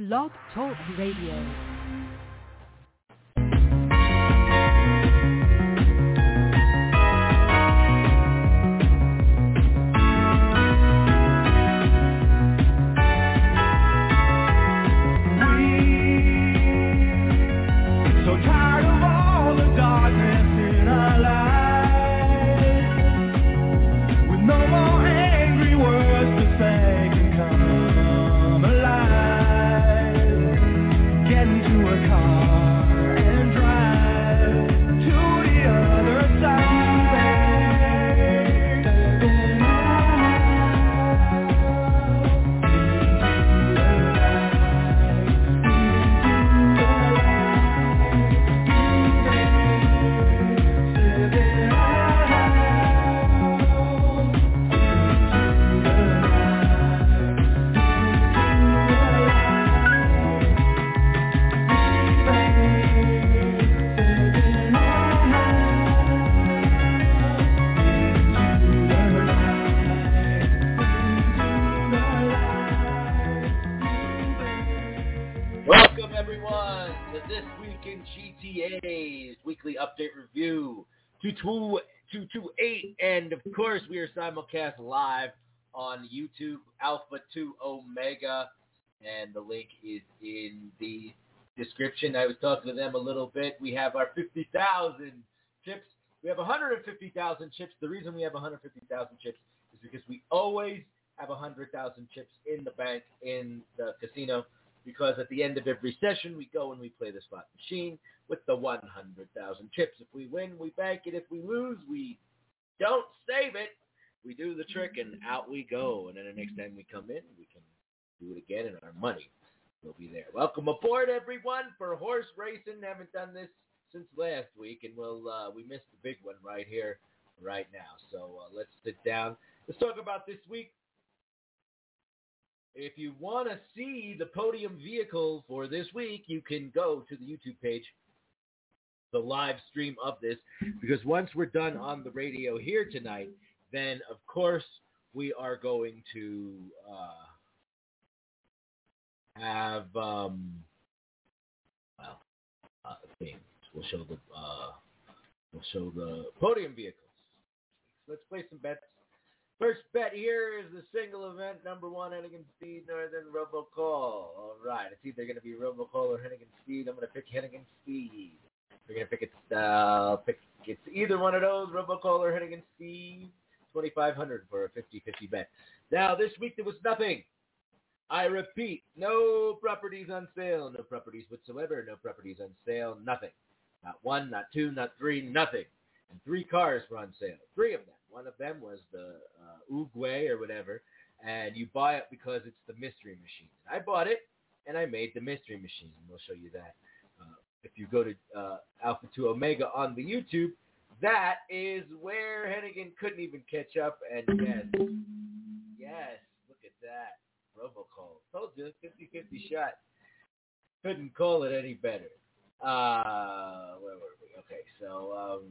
Blog Talk Radio. Update review 228, and of course we are simulcast live on YouTube, Alpha 2 Omega, and the link is in the description. I was talking to them a little bit. We have our 50,000 chips. We have 150,000 chips. The reason we have 150,000 chips is because we always have 100,000 chips in the bank in the casino, because at the end of every session we go and we play the slot machine with the 100,000 chips. If we win, we bank it. If we lose, we don't save it. We do the trick, and out we go. And then the next time we come in, we can do it again, and our money will be there. Welcome aboard, everyone, for horse racing. Haven't done this since last week, and we missed the big one right here, right now. So let's sit down. Let's talk about this week. If you want to see the podium vehicle for this week, you can go to the YouTube page, the live stream of this, because once we're done on the radio here tonight, then of course we are going to have things. We'll show the podium vehicles. Let's play some bets. First bet here is the single event, number 1, Hennigan Speed, Northern Robocall. All right, it's either going to be Robocall or Hennigan Speed. I'm going to pick Hennigan Speed. We're going to pick it's either one of those, Robocall or Hennigan Speed. 2,500 for a 50-50 bet. Now, this week there was nothing. I repeat, no properties on sale, no properties whatsoever, no properties on sale, nothing. Not 1, not 2, not 3, nothing. And 3 cars were on sale, 3 of them. One of them was the Uruguay or whatever, and you buy it because it's the mystery machine. I bought it, and I made the mystery machine, and we'll show you that. If you go to Alpha 2 Omega on the YouTube, that is where Hennigan couldn't even catch up, and yes, look at that. Robocall. Told you, 50-50 shot. Couldn't call it any better. Where were we? Okay, so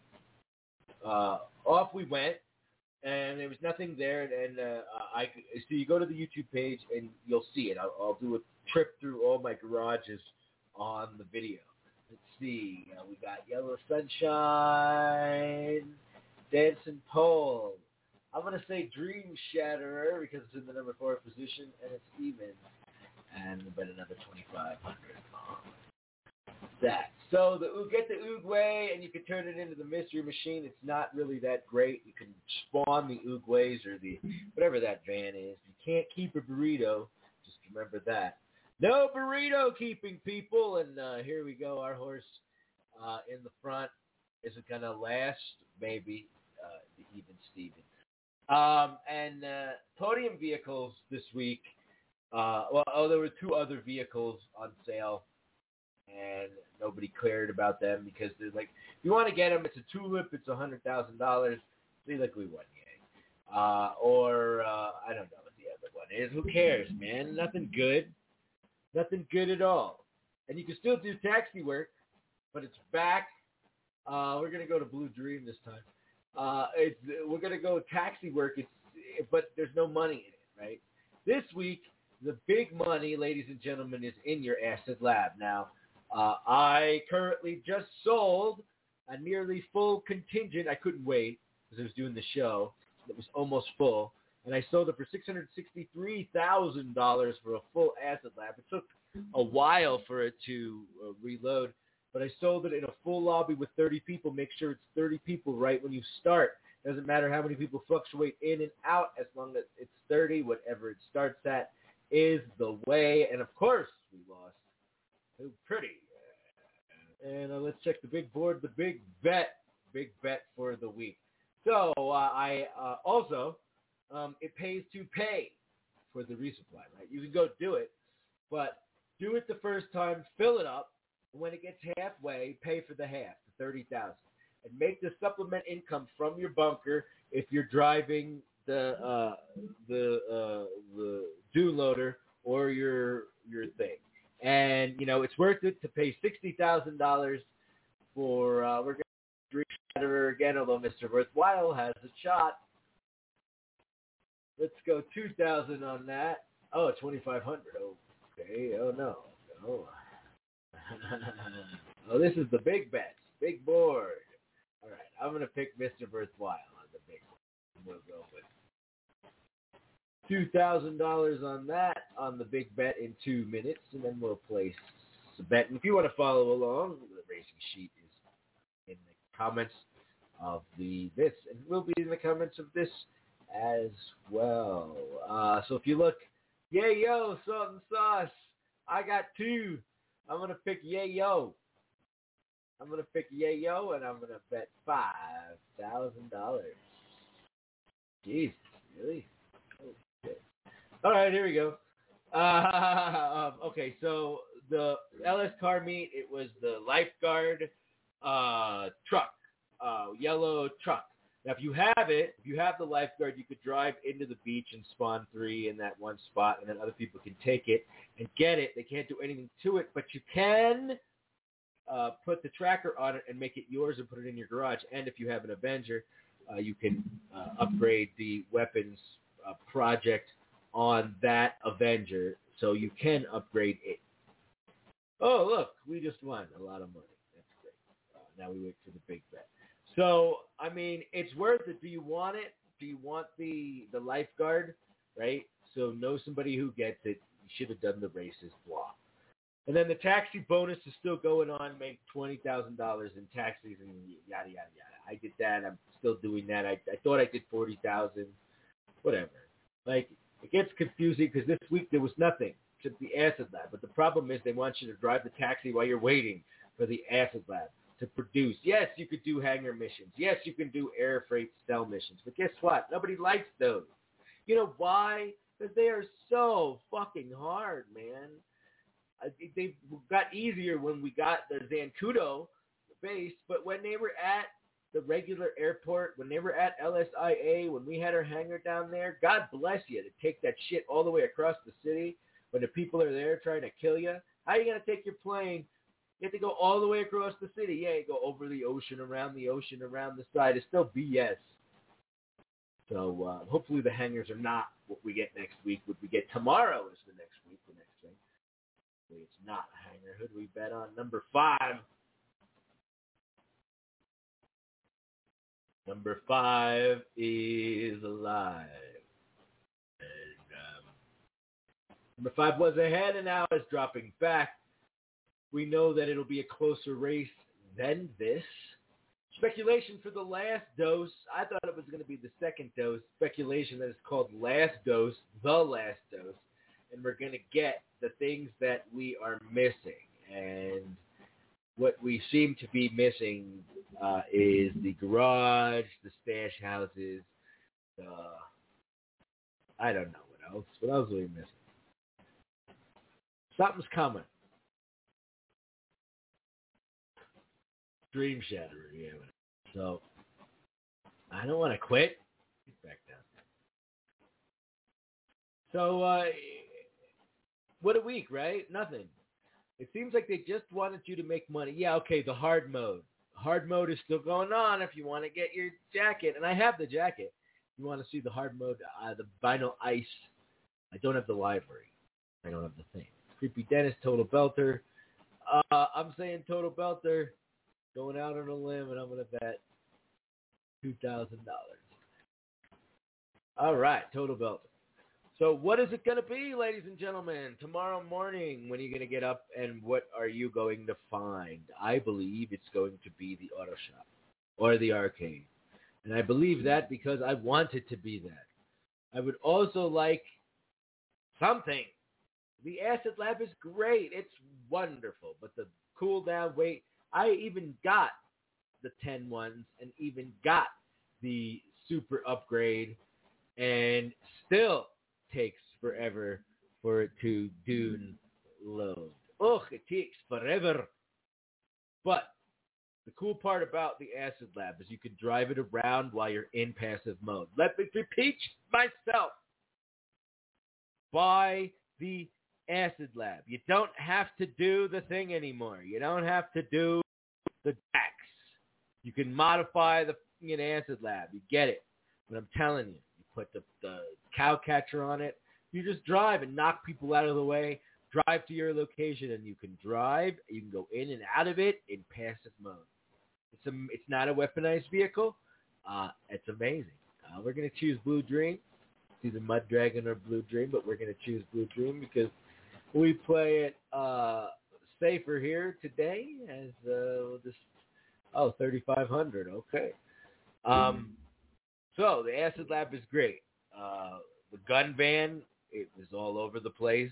off we went, and there was nothing there, and so you go to the YouTube page, and you'll see it. I'll do a trip through all my garages on the video. Let's see. We got Yellow Sunshine, Dancing Pole. I'm going to say Dream Shatterer because it's in the number 4 position, and it's even. And we'll bet another 2,500 on that. So get the Uruguay, and you can turn it into the mystery machine. It's not really that great. You can spawn the Uruguays or the whatever that van is. You can't keep a burrito. Just remember that. No burrito keeping, people. And here we go. Our horse in the front. Is it going to last? Maybe. The even Steven. And podium vehicles this week. There were 2 other vehicles on sale, and nobody cared about them because they're like, if you want to get them, it's a tulip, it's $100,000. See, like we won, yay. I don't know what the other one is. Who cares, man? Nothing good at all. And you can still do taxi work, but it's back. We're gonna go to Blue Dream this time. We're gonna go taxi work. But there's no money in it, right? This week, The big money, ladies and gentlemen, is in your Acid Lab. Now, I currently just sold a nearly full contingent. I couldn't wait because I was doing the show. It was almost full. And I sold it for $663,000 for a full Acid Lab. It took a while for it to reload, but I sold it in a full lobby with 30 people. Make sure it's 30 people right when you start. Doesn't matter how many people fluctuate in and out, as long as it's 30, whatever it starts at is the way. And of course, we lost. It was pretty. And let's check the big board, the big bet for the week. So I also, it pays to pay for the resupply, right? You can go do it, but do it the first time, fill it up, and when it gets halfway, pay for the half, the $30,000, and make the supplement income from your bunker if you're driving the dune loader or your thing. And it's worth it to pay $60,000 for we're going to Dream Shatterer again, although Mr. Worthwhile has a shot. Let's go 2,000 on that. Oh, 2,500. Okay. Oh no. Oh. Oh, this is the big bets, big board. All right, I'm gonna pick Mr. Worthwhile on the big one. We'll go with $2,000 on that on the big bet in 2 minutes, and then we'll place the bet. And if you want to follow along, the racing sheet is in the comments of this, and will be in the comments of this as well. So if you look, Yayo, salt and sauce. I got 2. I'm gonna pick Yayo. I'm gonna pick Yayo, and I'm gonna bet $5,000. Jesus, really? Okay. All right, here we go. Okay, so the LS car meet, it was the lifeguard truck, yellow truck. Now, if you have the lifeguard, you could drive into the beach and spawn 3 in that one spot, and then other people can take it and get it. They can't do anything to it, but you can put the tracker on it and make it yours and put it in your garage. And if you have an Avenger, you can upgrade the weapons project on that Avenger, so you can upgrade it. Oh, look, we just won a lot of money. That's great. Now we wait for the big bet. So, I mean, it's worth it. Do you want it? Do you want the lifeguard, right? So know somebody who gets it. You should have done the races, blah. And then the taxi bonus is still going on. Make $20,000 in taxis and yada, yada, yada. I did that. I'm still doing that. I thought I did 40,000. Whatever. Like, it gets confusing because this week there was nothing except the Acid Lab. But the problem is they want you to drive the taxi while you're waiting for the Acid Lab to produce. Yes, you could do hangar missions. Yes, you can do air freight cell missions. But guess what? Nobody likes those. You know why? Because they are so fucking hard, man. They got easier when we got the Zancudo base, but when they were at the regular airport, when they were at LSIA, when we had our hangar down there, God bless you to take that shit all the way across the city when the people are there trying to kill you. How are you going to take your plane? You have to go all the way across the city. Yeah, you go over the ocean, around the side. It's still BS. So hopefully the hangars are not what we get next week. What we get tomorrow is the next week, the next thing. It's not a hanger. Who do we bet on? Number 5. Number 5 is alive. And number 5 was ahead, and now it's dropping back. We know that it'll be a closer race than this. Speculation for the last dose. I thought it was going to be the second dose. Speculation that it's called last dose, the last dose. And we're going to get the things that we are missing. And what we seem to be missing is the garage, the stash houses, I don't know what else. What else are we missing? Something's coming. Dream Shatterer, yeah. So, I don't want to quit. Get back down. So, what a week, right? Nothing. It seems like they just wanted you to make money. Yeah, okay, the hard mode. Hard mode is still going on if you want to get your jacket. And I have the jacket. You want to see the hard mode, the vinyl ice. I don't have the library. I don't have the thing. Creepy Dennis, Total Belter. I'm saying Total Belter. Going out on a limb, and I'm going to bet $2,000. All right, Total Belter. So what is it going to be, ladies and gentlemen? Tomorrow morning, when are you going to get up, and what are you going to find? I believe it's going to be the auto shop or the arcade. And I believe that because I want it to be that. I would also like something. The Acid Lab is great. It's wonderful. But the cool down wait, I even got the 10 ones and even got the super upgrade, and still takes forever for it to download. Ugh, it takes forever. But the cool part about the Acid Lab is you can drive it around while you're in passive mode. Let me repeat myself. Buy the Acid Lab. You don't have to do the thing anymore. You don't have to do the DAX. You can modify the Acid Lab. You get it. But I'm telling you, you put the cow catcher on it. You just drive and knock people out of the way. Drive to your location, and you can drive. You can go in and out of it in passive mode. It's not a weaponized vehicle. It's amazing. We're going to choose Blue Dream. It's either Mud Dragon or Blue Dream, but we're going to choose Blue Dream because we play it safer here today as we'll just 3,500. Okay. So the Acid Lab is great. The gun van, it was all over the place.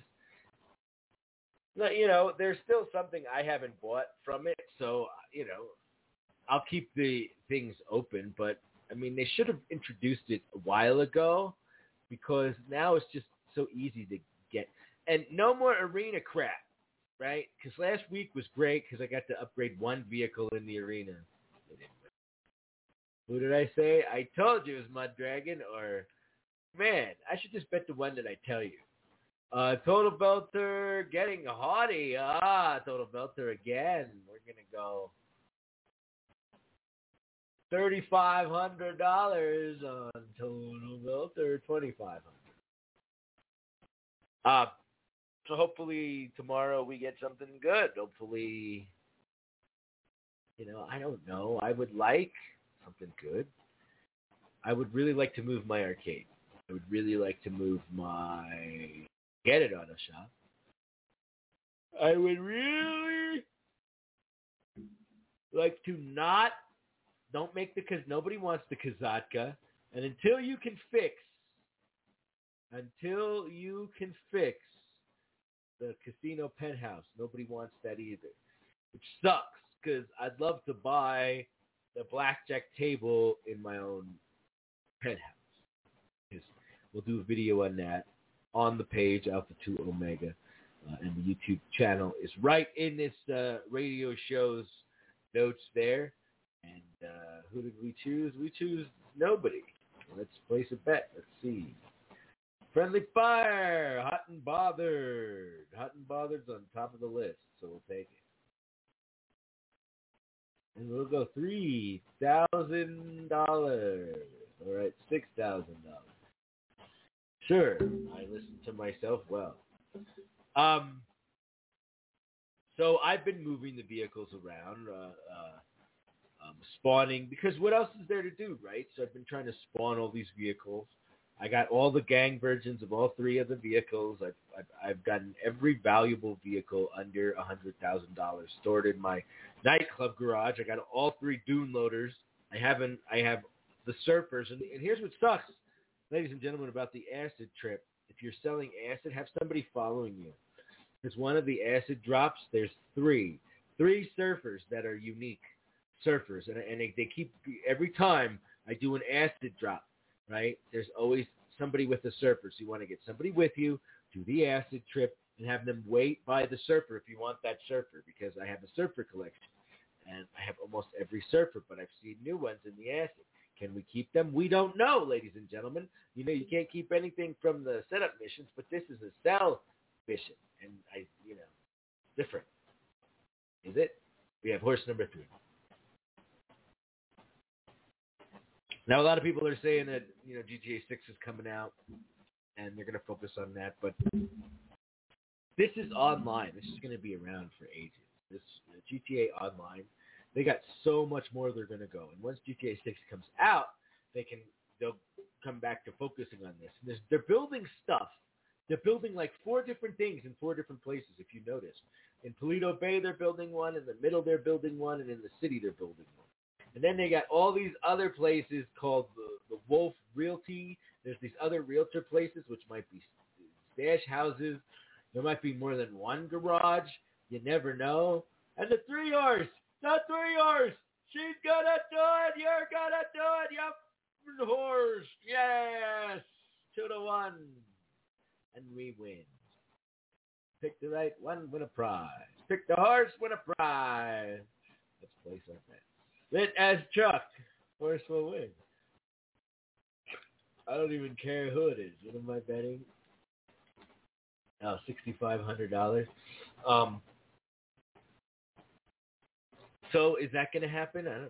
There's still something I haven't bought from it, so I'll keep the things open. But I mean, they should have introduced it a while ago because now it's just so easy to get. And no more arena crap, right? Because last week was great because I got to upgrade one vehicle in the arena. Who did I say? I told you it was Mud Dragon, or man, I should just bet the one that I tell you. Total Belter getting haughty. Total Belter again. We're gonna go $3,500 on Total Belter. $2,500. So hopefully tomorrow we get something good. Hopefully, I don't know. I would like something good. I would really like to move my arcade. I would really like to move my Get It Auto Shop. I would really like to don't make because nobody wants the Kazatka. And until you can fix the Casino Penthouse, nobody wants that either. Which sucks because I'd love to buy the blackjack table in my own penthouse. We'll do a video on that on the page, Alpha 2 Omega, and the YouTube channel is right in this radio show's notes there. And who did we choose? We choose nobody. Let's place a bet. Let's see. Friendly Fire, Hot and Bothered. Hot and Bothered's on top of the list, so we'll take it. And we'll go $3,000. All right, $6,000. Sure, I listen to myself well. So I've been moving the vehicles around, spawning, because what else is there to do, right? So I've been trying to spawn all these vehicles. I got all the gang versions of all three of the vehicles. I've gotten every valuable vehicle under $100,000 stored in my nightclub garage. I got all three dune loaders. I have the surfers, and here's what sucks, ladies and gentlemen, about the acid trip. If you're selling acid, have somebody following you. Because one of the acid drops, there's three surfers that are unique surfers, and they keep every time I do an acid drop. Right? There's always somebody with a surfer. So you want to get somebody with you, do the acid trip, and have them wait by the surfer if you want that surfer, because I have a surfer collection. And I have almost every surfer, but I've seen new ones in the acid. Can we keep them? We don't know, ladies and gentlemen. You can't keep anything from the setup missions, but this is a sell mission. And different. Is it? We have horse number 3. Now, a lot of people are saying that, GTA 6 is coming out, and they're going to focus on that. But This is online. This is going to be around for ages. This GTA Online, they got so much more they're going to go. And once GTA 6 comes out, they'll come back to focusing on this. And they're building stuff. They're building like 4 different things in 4 different places, if you notice. In Toledo Bay, they're building one. In the middle, they're building one. And in the city, they're building one. And then they got all these other places called the Wolf Realty. There's these other realtor places, which might be stash houses. There might be more than one garage. You never know. And the 3 horse. She's gonna do it. You're gonna do it. Yep. Horse. Yes. 2-1. And we win. Pick the right one, win a prize. Pick the horse, win a prize. Let's play some that. Lit as Chuck. Horse will win. I don't even care who it is. What am I betting? Oh, $6,500. So is that going to happen? I don't know.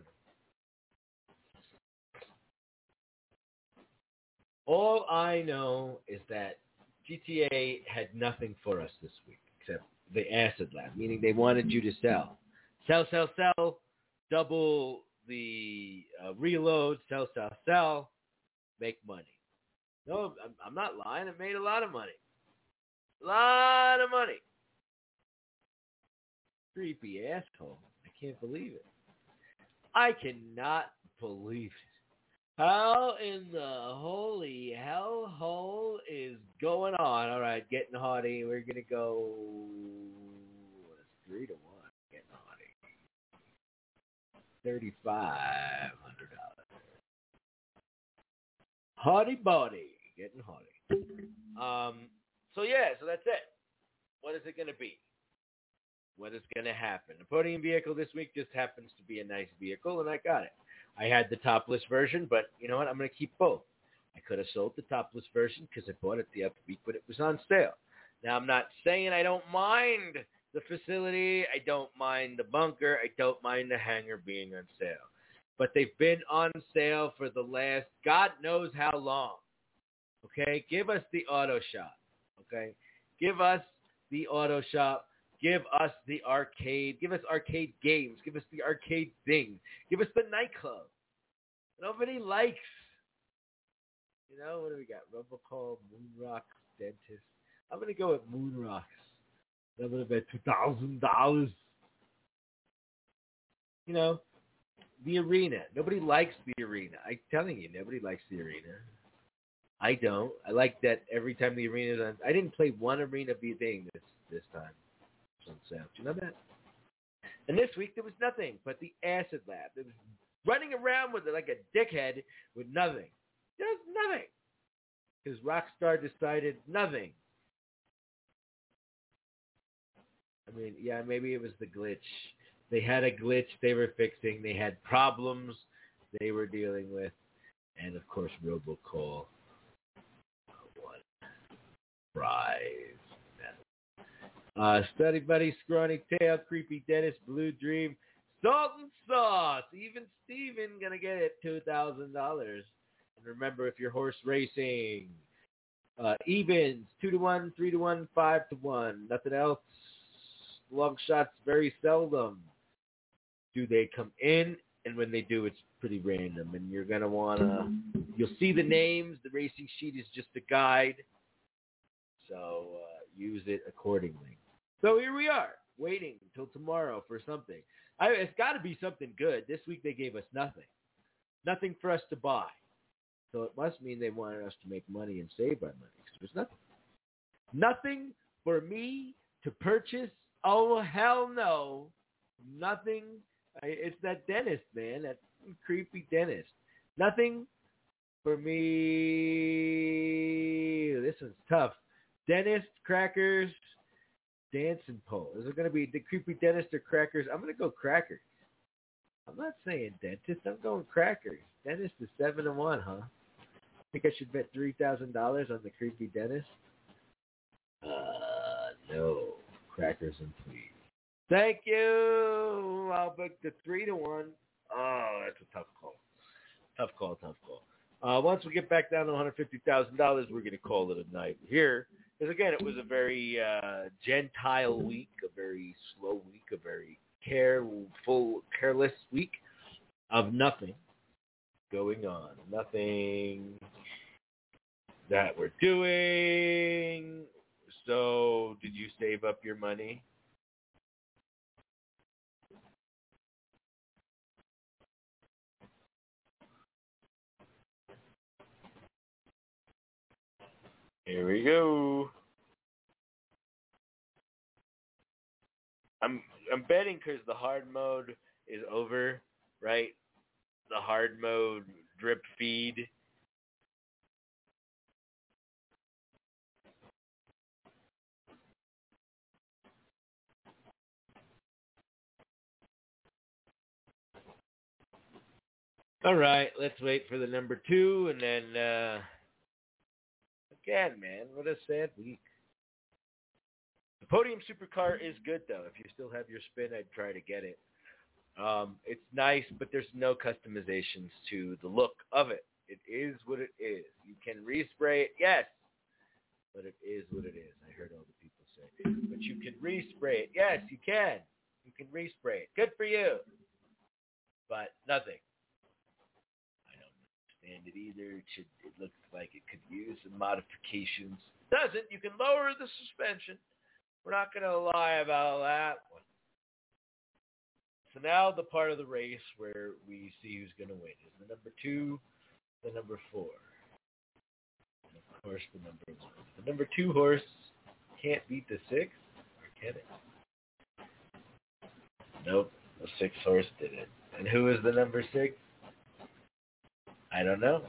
All I know is that GTA had nothing for us this week except the acid lab, meaning they wanted you to sell. Sell, double the reload, sell, make money. No, I'm not lying. It made a lot of money. Creepy asshole. I can't believe it. I cannot believe it. How in the holy hellhole is going on? All right, getting haughty. We're going to go 3-1. Getting haughty. $3,500. Haughty body. Getting haughty. So that's it. What is it going to be? What is going to happen? The podium vehicle this week just happens to be a nice vehicle, and I got it. I had the topless version, but you know what? I'm going to keep both. I could have sold the topless version because I bought it the other week, but it was on sale. Now, I'm not saying I don't mind the facility. I don't mind the bunker. I don't mind the hangar being on sale. But they've been on sale for the last God knows how long. Okay? Give us the auto shop. Okay? Give us the auto shop. Give us the arcade. Give us arcade games. Give us the arcade thing. Give us the nightclub. Nobody likes. You know, what do we got? Robocall, Moonrocks, Dentist. I'm going to go with Moonrocks. I'm going to bet $2,000. You know, the arena. Nobody likes the arena. I'm telling you, nobody likes the arena. I don't. I like that every time the arena is on. I didn't play one arena thing this time. On sale. Do you know that? And this week there was nothing but the acid lab. It was running around with it like a dickhead with nothing. Just nothing. Because Rockstar decided nothing. I mean, yeah, maybe it was the glitch. They had a glitch they were fixing. They had problems they were dealing with. And, of course, Robocall. What? Prize. Study Buddy, Scrawny Tail, Creepy Dennis, Blue Dream, Salt and Sauce. Even Steven gonna get it, $2,000. And remember, if you're horse racing, evens 2-1, 3-1, 5-1. Nothing else. Long shots very seldom do they come in, and when they do, it's pretty random. And you're gonna you'll see the names. The racing sheet is just a guide, so use it accordingly. So here we are, waiting until tomorrow for something. It's got to be something good. This week they gave us nothing. Nothing for us to buy. So it must mean they wanted us to make money and save our money. There's nothing. Nothing for me to purchase. Oh, hell no. Nothing. It's that dentist, man, that creepy dentist. Nothing for me. This one's tough. Dentist, crackers, dancing pole. Is it going to be the creepy dentist or crackers? I'm going to go crackers. I'm not saying dentist. I'm going crackers. Dentist is 7-1, huh? Think I should bet $3,000 on the creepy dentist? No. Crackers and please. Thank you. I'll book the 3-1. Oh, that's a tough call. Tough call. Once we get back down to $150,000, we're going to call it a night. Here Because again, it was a very gentile week, a very slow week, a very careless week of nothing going on, nothing that we're doing. So, did you save up your money? Here we go. I'm betting because the hard mode is over, right? The hard mode drip feed. All right, let's wait for the number 2, and then again, man, what a sad week. The Podium Supercar is good though. If you still have your spin, I'd try to get it. It's nice, but there's no customizations to the look of it. It is what it is. You can respray it, yes, but it is what it is. I heard all the people say. But you can respray it. Yes, you can. You can respray it. Good for you. But nothing. I don't understand it either. It looks like it could use some modifications. It doesn't. You can lower the suspension. We're not going to lie about that one. So now the part of the race where we see who's going to win is the number 2, the number 4, and of course the number 1. The number 2 horse can't beat the 6, or can it? Nope, the 6 horse did it. And who is the number 6? I don't know.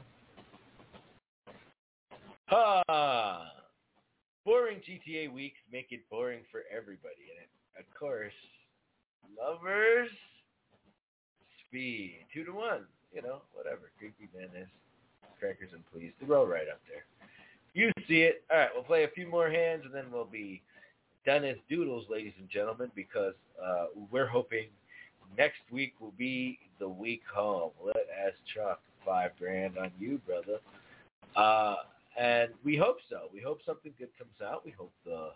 Boring GTA weeks make it boring for everybody. And of course, lovers, speed, 2-1. You know, whatever. Creepy Madness, Crackers and Please. They're all right up there. You see it. All right, we'll play a few more hands, and then we'll be done as doodles, ladies and gentlemen, because we're hoping next week will be the week home. Let us chuck $5,000 on you, brother. And we hope so. We hope something good comes out. We hope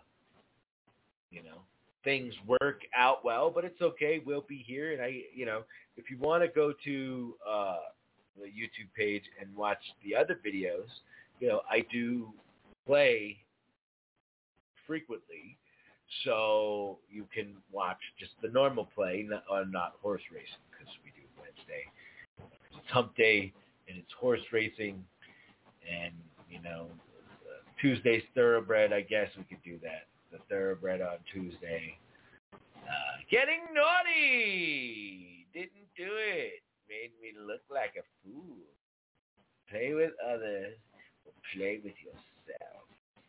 things work out well, but it's okay. We'll be here. And if you want to go to the YouTube page and watch the other videos, I do play frequently. So you can watch just the normal play, not horse racing, because we do Wednesday. It's hump day, and it's horse racing, and, Tuesday's thoroughbred. I guess we could do that. The thoroughbred on Tuesday. Getting naughty! Didn't do it. Made me look like a fool. Play with others, or play with yourself.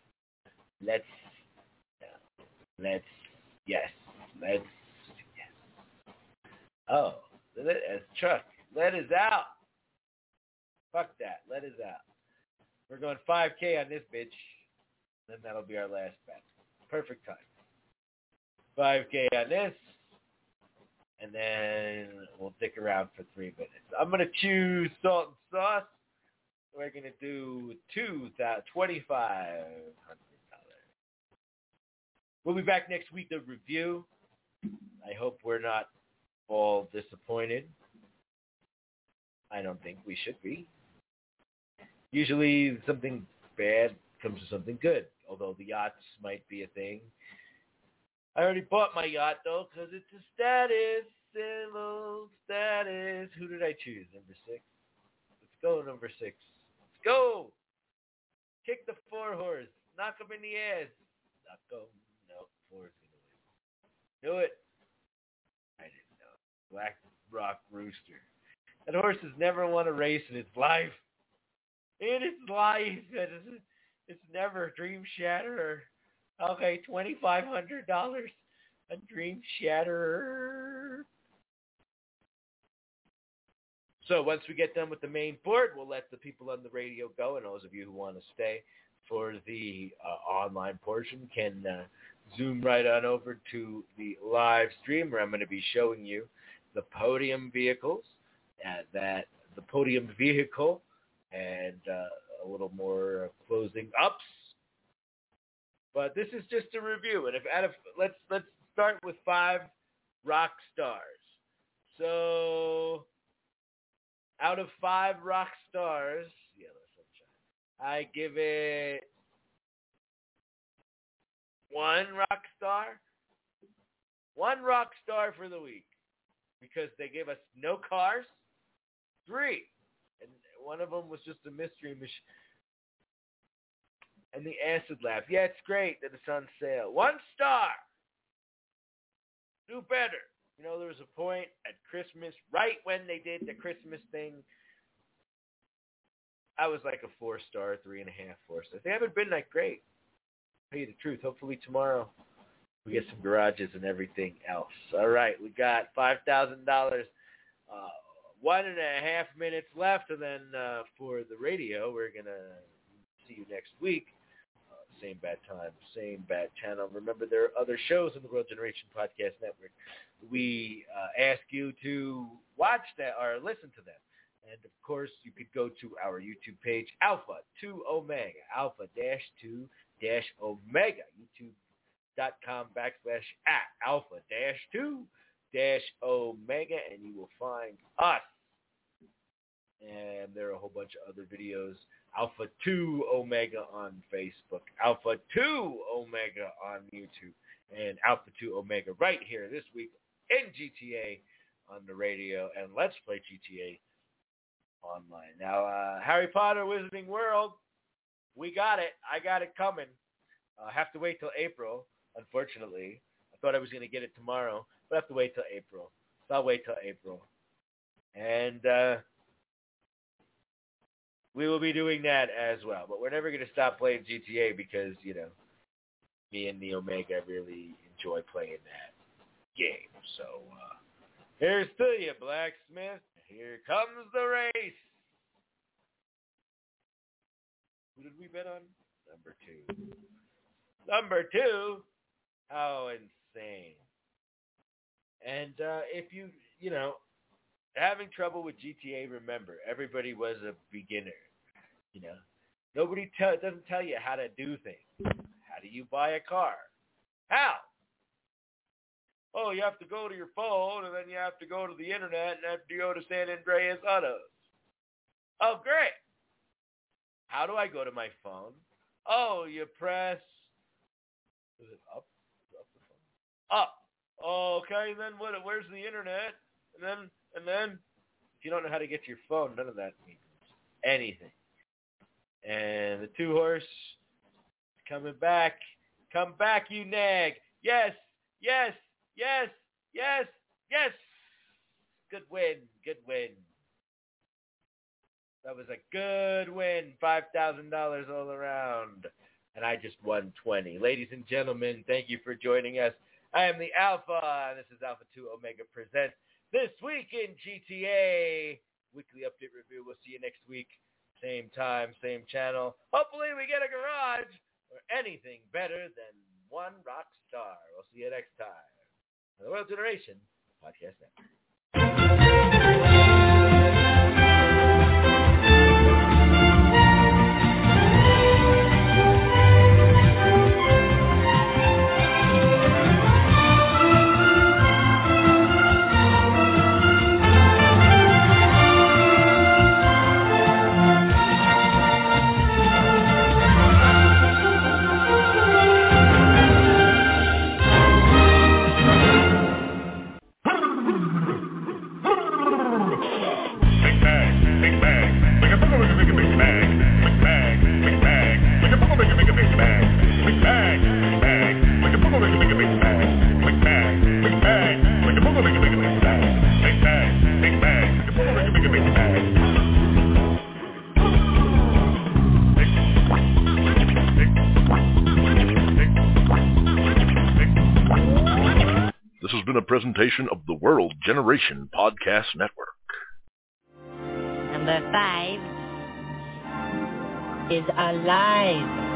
Yes. Oh, Chuck, let us out. Fuck that, let us out. We're going 5K on this bitch. Then that'll be our last bet. Perfect time. 5K on this. And then we'll dick around for 3 minutes. I'm going to choose salt and sauce. We're going to do $2,500. We'll be back next week to review. I hope we're not all disappointed. I don't think we should be. Usually something bad comes to something good, although the yachts might be a thing. I already bought my yacht, though, because it's a status symbol, status. Who did I choose? Number 6? Let's go, number 6. Let's go! Kick the 4 horse. Knock him in the ass. Knock him. No, 4 is going to win. Do it. I didn't know. Black Rock Rooster. That horse has never won a race in its life. It's never Dream Shatterer. Okay, $2,500. A Dream Shatterer. So once we get done with the main board, we'll let the people on the radio go, and those of you who want to stay for the online portion can zoom right on over to the live stream where I'm going to be showing you the podium vehicles, the podium vehicle, and a little more closing ups But this is just a review, and let's start with 5 rock stars. So, out of 5 rock stars, Yellow Sunshine, I give it 1 rock star. 1 rock star for the week, because they gave us no cars. 3, and one of them was just a mystery machine. And the acid laugh. Yeah, it's great that it's on sale. 1 star. Do better. You know, there was a point at Christmas, right when they did the Christmas thing, I was like a 4-star, 3.5, 4 stars. They haven't been that great. I'll tell you the truth. Hopefully tomorrow we get some garages and everything else. All right, we got $5,000. 1.5 minutes left, and then for the radio, we're going to see you next week. Same bad time, same bad channel. Remember, there are other shows in the World Generation Podcast Network. We ask you to watch that or listen to them. And, of course, you could go to our YouTube page, Alpha 2 Omega, Alpha-2-Omega, youtube.com/@Alpha-2-Omega, and you will find us. And there are a whole bunch of other videos. Alpha 2 Omega on Facebook, Alpha 2 Omega on YouTube, and Alpha 2 Omega right here this week in GTA on the radio, and Let's Play GTA online. Now, Harry Potter Wizarding World, we got it. I got it coming. I have to wait till April, unfortunately. I thought I was going to get it tomorrow, but I have to wait till April. So I'll wait till April. And we will be doing that as well. But we're never going to stop playing GTA because, you know, me and the Omega really enjoy playing that game. So, here's to you, Blacksmith. Here comes the race. Who did we bet on? Number 2. Number 2? How insane. And if you know, having trouble with GTA, remember, everybody was a beginner. You know, nobody doesn't tell you how to do things. How do you buy a car? How? Oh, you have to go to your phone, and then you have to go to the internet, and have to go to San Andreas Autos. Oh, great. How do I go to my phone? Oh, you press, is it up? Up the phone. Up. Oh, okay, and then where's the internet? And then, if you don't know how to get to your phone, none of that means anything. And the 2-horse coming back. Come back, you nag. Yes, yes, yes, yes, yes. Good win, good win. That was a good win. $5,000 all around. And I just won 20. Ladies and gentlemen, thank you for joining us. I am the Alpha, and this is Alpha 2 Omega Presents This Week in GTA. Weekly update review. We'll see you next week. Same time, same channel. Hopefully we get a garage or anything better than 1 rock star. We'll see you next time on the World Generation Podcast Network. This has been a presentation of the World Generation Podcast Network. Number 5 is alive.